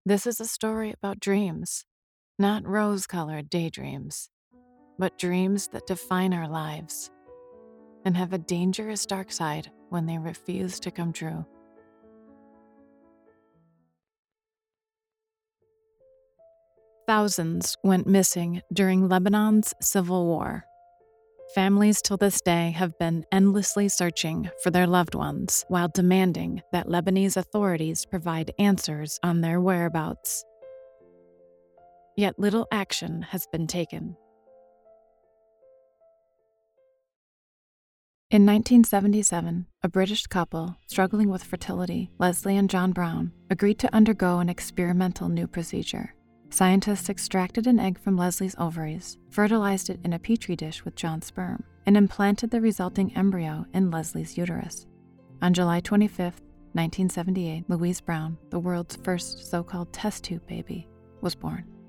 This is a story about dreams, not rose-colored daydreams, but dreams that define our lives and have a dangerous dark side when they refuse to come true. Thousands went missing during Lebanon's civil war. Families till this day have been endlessly searching for their loved ones while demanding that Lebanese authorities provide answers on their whereabouts. Yet little action has been taken. In 1977, a British couple struggling with fertility, Leslie and John Brown, agreed to undergo an experimental new procedure. Scientists extracted an egg from Leslie's ovaries, fertilized it in a petri dish with John's sperm, and implanted the resulting embryo in Leslie's uterus. On July 25, 1978, Louise Brown, the world's first so-called test tube baby, was born.